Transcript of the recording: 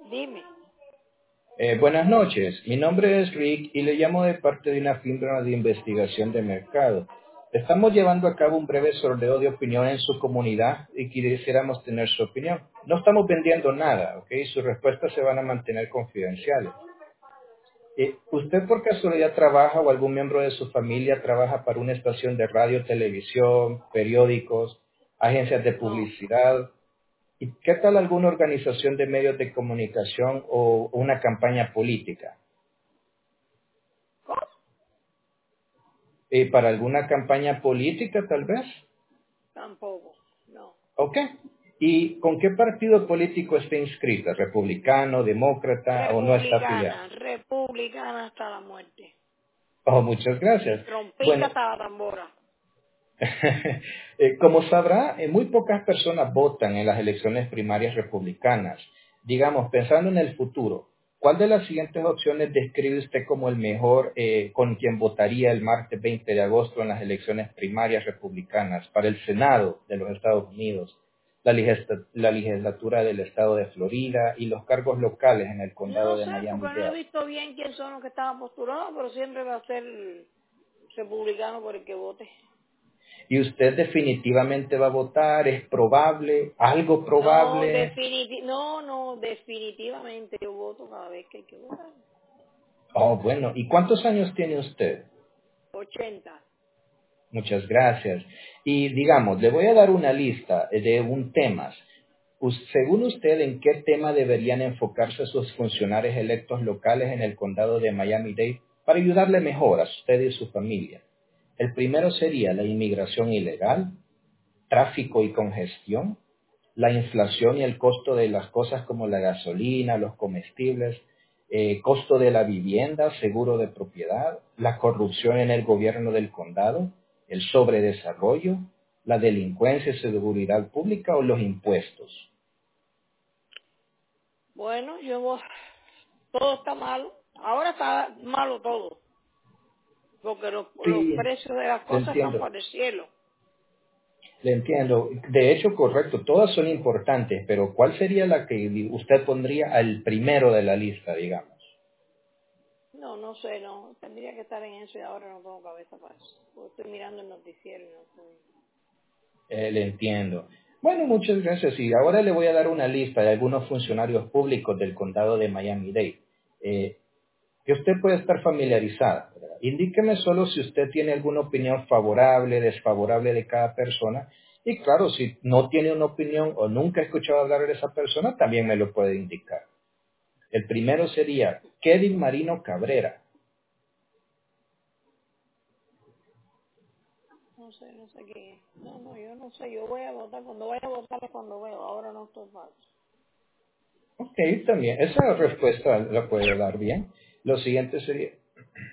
Dime. Buenas noches, mi nombre es Rick y le llamo de parte de una firma de investigación de mercado. Estamos llevando a cabo un breve sondeo de opinión en su comunidad y quisiéramos tener su opinión. No estamos vendiendo nada, ¿ok? Sus respuestas se van a mantener confidenciales. ¿Usted por casualidad trabaja o algún miembro de su familia trabaja para una estación de radio, televisión, periódicos, agencias de No. publicidad? ¿Y qué tal alguna organización de medios de comunicación o una campaña política? ¿Cómo? ¿Para alguna campaña política tal vez? Tampoco. No. Ok. ¿Y con qué partido político está inscrita? ¿Republicano, demócrata o no está afiliado? Republicana. Republicana hasta la muerte. Oh, muchas Y gracias. trompita Bueno, hasta la tambora. como sabrá, muy pocas personas votan en las elecciones primarias republicanas. Digamos, pensando en el futuro, ¿cuál de las siguientes opciones describe usted como el mejor con quien votaría el martes 20 de agosto en las elecciones primarias republicanas para el Senado de los Estados Unidos, la legislatura del estado de Florida y los cargos locales en el condado No de sé, porque no he Miami-Dade? visto bien quién son los que estaban postulados, pero siempre va a ser republicano por el que vote. ¿Y usted definitivamente va a votar? ¿Es probable? ¿Algo No, probable? definitivamente yo voto cada vez que hay que votar. Oh, bueno. ¿Y cuántos años tiene usted? 80. Muchas gracias. Y digamos, le voy a dar una lista de un temas. Según usted, ¿en qué tema deberían enfocarse sus funcionarios electos locales en el condado de Miami-Dade para ayudarle mejor a usted y su familia? El primero sería la inmigración ilegal, tráfico y congestión, la inflación y el costo de las cosas como la gasolina, los comestibles, costo de la vivienda, seguro de propiedad, la corrupción en el gobierno del condado, el sobredesarrollo, la delincuencia y seguridad pública o los impuestos. Bueno, todo está malo. Ahora está malo todo, porque los Sí, precios de las le cosas están entiendo, por el cielo. le entiendo. De hecho, correcto, todas son importantes, pero ¿cuál sería la que usted pondría al primero de la lista, digamos? No, no sé, no. Tendría que estar en eso y ahora no tengo cabeza para eso. Porque estoy mirando el noticiero y no estoy... Le entiendo. Bueno, muchas gracias. Y ahora le voy a dar una lista de algunos funcionarios públicos del condado de Miami-Dade, que usted puede estar familiarizada, ¿verdad? Indíqueme solo si usted tiene alguna opinión favorable, desfavorable de cada persona. Y claro, si no tiene una opinión o nunca ha escuchado hablar de esa persona, también me lo puede indicar. El primero sería Kevin Marino Cabrera. No sé qué es. No, yo no sé. Yo voy a votar. Cuando vaya a votar es cuando veo. Ahora no estoy mal. Ok, también. Esa respuesta la puede dar bien. Lo siguiente sería